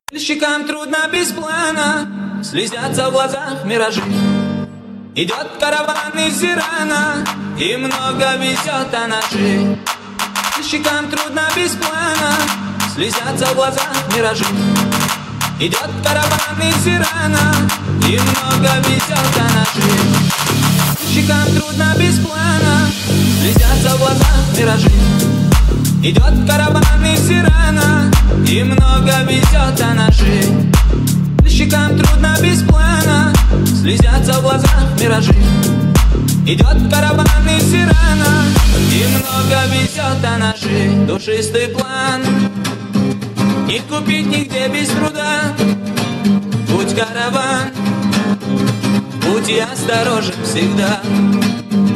Щекам трудно без плана, слезятся в глазах миражи. Идет караван из Ирана, и много везет о ножи. Щекам трудно без плана, слезятся в глазах миражи. Идет караван из Ирана, и много везет о ножи. Щекам трудно без плана, слезятся в глазах миражи. Идет караван из Ирана, и много везет о ножи. Щекам трудно без плана, слезятся в глазах миражи. Идет караван из Ирана, и много везет о ножи. Душистый план не купить нигде без труда. Будь караван, будь осторожен всегда.